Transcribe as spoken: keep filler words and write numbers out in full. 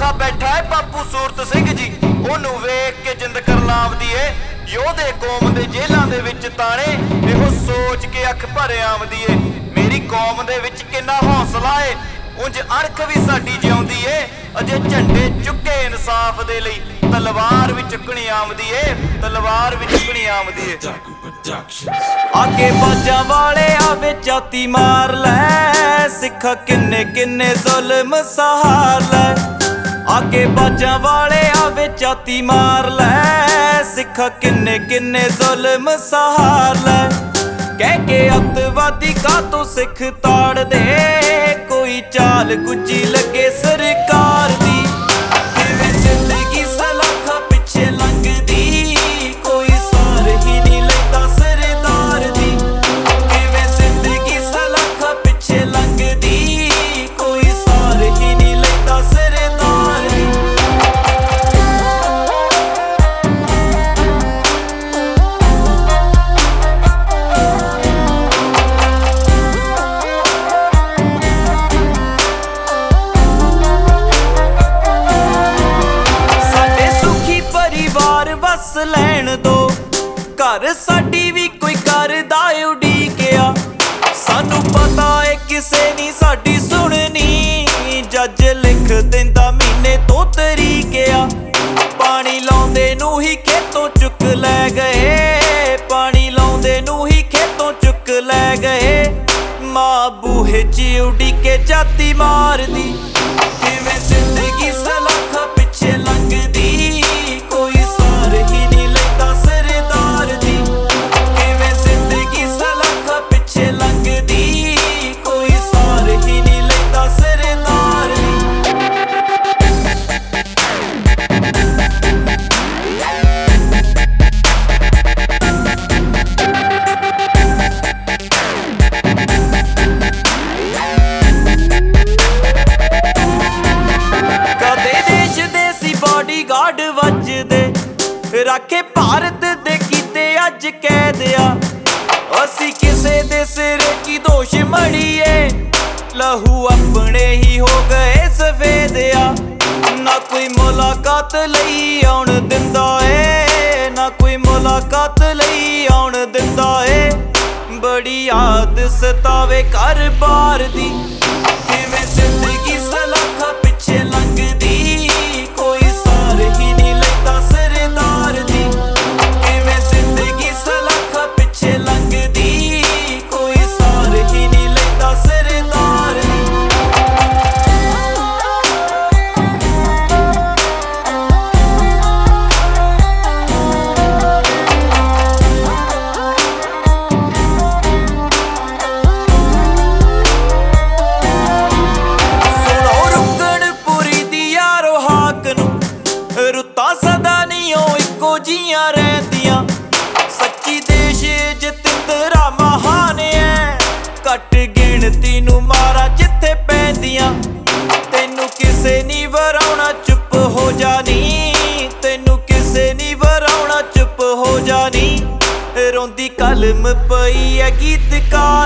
आ बैठा है बापू सूरत सिंह जी, ओनू वेख के जिंद करलावदी है। योधे कौम दे जेलां दे विच ताणे, इहो सोच के अख भर आवदी है। मेरी कौम दे विच किन्ना हौसला है, उंज अणख भी साडी जिउंदी है। अजे झंडे चुके इंसाफ दे लई, तलवार भी चुकनी आमदी है, तलवार भी चुकनी आमदी है। आगे बाजां वाले आवे जाती मार लै, सिखा किन्ने किन्ने जुल्म सहार लै। आगे बाजां वाले आवे जाती मार लै, सिखा किन्ने किन्ने जुल्म सहार लै। कह के अतवादी का तो सिख ताड़ दे, कोई चाल गुज्जी लगे सरकार दी। किवें जिंदगी सलाखा पिछे लंघदी, कोई सार ही नहीं लगदा सरदार दी। किवें जिंदगी सलाखा पिछे लंघदी, कोई सार ही नहीं लगदा सरदार दी। बस लैण दो घर, साडी भी कोई करदा उड़ीकिया। सानू पता है किसे नी साडी सुननी, जज लिख दिंदा महीने तो तरीकिया। पानी लाउंदे नू ही खेतों चुक लै गए, पानी लाउंदे नू ही खेतों चुक लै गए। मां बूहे च उड़ीके जाती मारदी, किवें जिंदगी सलाखा पिछे लंघदी, कोई सार ही नहीं लगदा सरदार दी। किवें जिंदगी सलाखा पिछे लंघदी, कोई सार ही नहीं लगदा सरदार दी। कदे देश देसी बॉडीगार्ड वजदे, राखे भारत दे कीते अज कैदिया। असी किसे दे सिर की दोष मड़िए, लहू अपने ही हो गए सफेदिया। ना कोई मुलाकात लई आउण दिंदा है, ना कोई मुलाकात लई आउण दिंदा है। बड़ी याद सतावे घर बार दी, किवें जिंदगी सलाखा पिछे लंघदी, कोई सार ही नहीं लगदा सरदार दी। किवें जिंदगी सलाखा पिछे लंघदी, कोई सार ही नहीं लगदा सरदार दी। सुनो रुकण पुरी दी यारो हाक नू, रुत्तां सदा नहीं ओ इक्को जियां रहिंदियां। सच्ची देश जतिंदरा महान है, घट गिणती नू मारा जिथे पैंदियां। तैनू किसे नी वराउणा चुप हो जानी, तैनू किसे नी वराउणा चुप हो जानी। रोंदी कलम पई है गीतकार